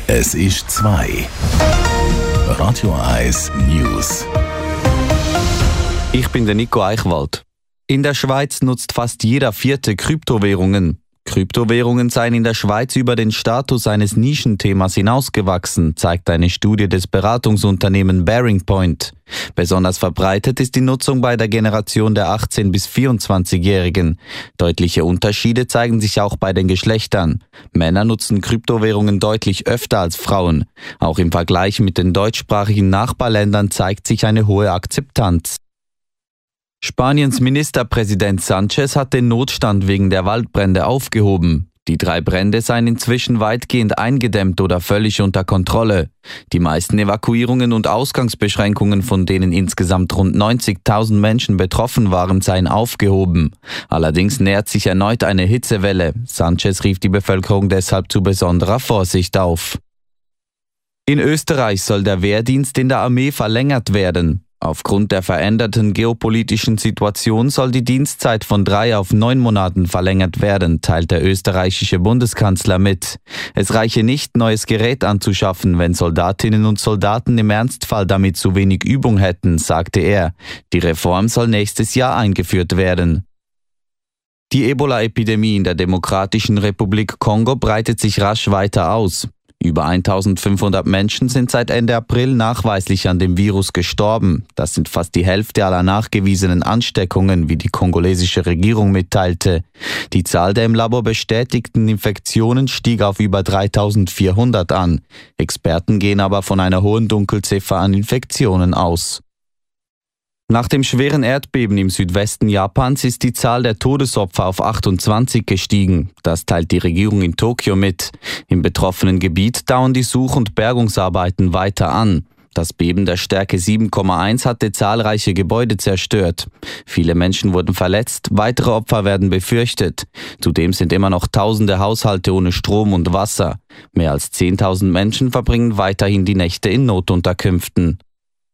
Es ist 2. Radio 1 News. Ich bin der Nico Eichwald. In der Schweiz nutzt fast jeder Vierte Kryptowährungen. Kryptowährungen seien in der Schweiz über den Status eines Nischenthemas hinausgewachsen, zeigt eine Studie des Beratungsunternehmens Bearing Point. Besonders verbreitet ist die Nutzung bei der Generation der 18- bis 24-Jährigen. Deutliche Unterschiede zeigen sich auch bei den Geschlechtern. Männer nutzen Kryptowährungen deutlich öfter als Frauen. Auch im Vergleich mit den deutschsprachigen Nachbarländern zeigt sich eine hohe Akzeptanz. Spaniens Ministerpräsident Sánchez hat den Notstand wegen der Waldbrände aufgehoben. Die 3 Brände seien inzwischen weitgehend eingedämmt oder völlig unter Kontrolle. Die meisten Evakuierungen und Ausgangsbeschränkungen, von denen insgesamt rund 90.000 Menschen betroffen waren, seien aufgehoben. Allerdings nähert sich erneut eine Hitzewelle. Sánchez rief die Bevölkerung deshalb zu besonderer Vorsicht auf. In Österreich soll der Wehrdienst in der Armee verlängert werden. Aufgrund der veränderten geopolitischen Situation soll die Dienstzeit von 3 auf 9 Monaten verlängert werden, teilt der österreichische Bundeskanzler mit. Es reiche nicht, neues Gerät anzuschaffen, wenn Soldatinnen und Soldaten im Ernstfall damit zu wenig Übung hätten, sagte er. Die Reform soll nächstes Jahr eingeführt werden. Die Ebola-Epidemie in der Demokratischen Republik Kongo breitet sich rasch weiter aus. Über 1500 Menschen sind seit Ende April nachweislich an dem Virus gestorben. Das sind fast die Hälfte aller nachgewiesenen Ansteckungen, wie die kongolesische Regierung mitteilte. Die Zahl der im Labor bestätigten Infektionen stieg auf über 3400 an. Experten gehen aber von einer hohen Dunkelziffer an Infektionen aus. Nach dem schweren Erdbeben im Südwesten Japans ist die Zahl der Todesopfer auf 28 gestiegen. Das teilt die Regierung in Tokio mit. Im betroffenen Gebiet dauern die Such- und Bergungsarbeiten weiter an. Das Beben der Stärke 7,1 hatte zahlreiche Gebäude zerstört. Viele Menschen wurden verletzt, weitere Opfer werden befürchtet. Zudem sind immer noch tausende Haushalte ohne Strom und Wasser. Mehr als 10.000 Menschen verbringen weiterhin die Nächte in Notunterkünften.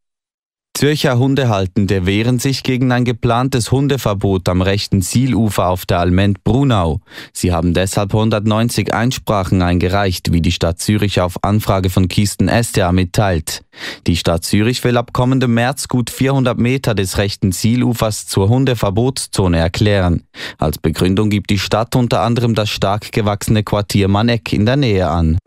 Zürcher Hundehaltende wehren sich gegen ein geplantes Hundeverbot am rechten Siilufer auf der Almend Brunau. Sie haben deshalb 190 Einsprachen eingereicht, wie die Stadt Zürich auf Anfrage von Kisten SDA mitteilt. Die Stadt Zürich will ab kommendem März gut 400 Meter des rechten Siilufers zur Hundeverbotszone erklären. Als Begründung gibt die Stadt unter anderem das stark gewachsene Quartier Maneck in der Nähe an.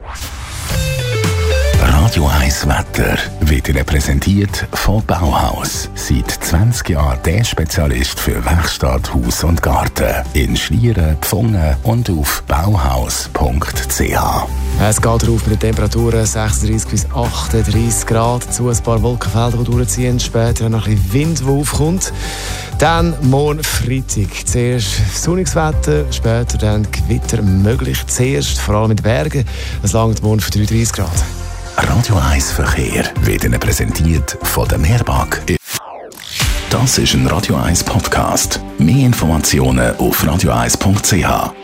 Radio 1 Wetter wird Ihnen präsentiert von Bauhaus. Seit 20 Jahren der Spezialist für Werkstatt, Haus und Garten. In Schlieren, Pfungen und auf bauhaus.ch. Es geht rauf mit den Temperaturen 36 bis 38 Grad. Dazu ein paar Wolkenfelder, die durchziehen. Später noch ein bisschen Wind, der aufkommt. Dann morgen Freitag. Zuerst sonniges Wetter, später dann Gewitter möglich. Zuerst vor allem in den Bergen. Es langt morgen für 33 Grad. Radio 1 Verkehr wird Ihnen präsentiert von der Mehrbank. Das ist ein Radio 1 Podcast. Mehr Informationen auf radio1.ch.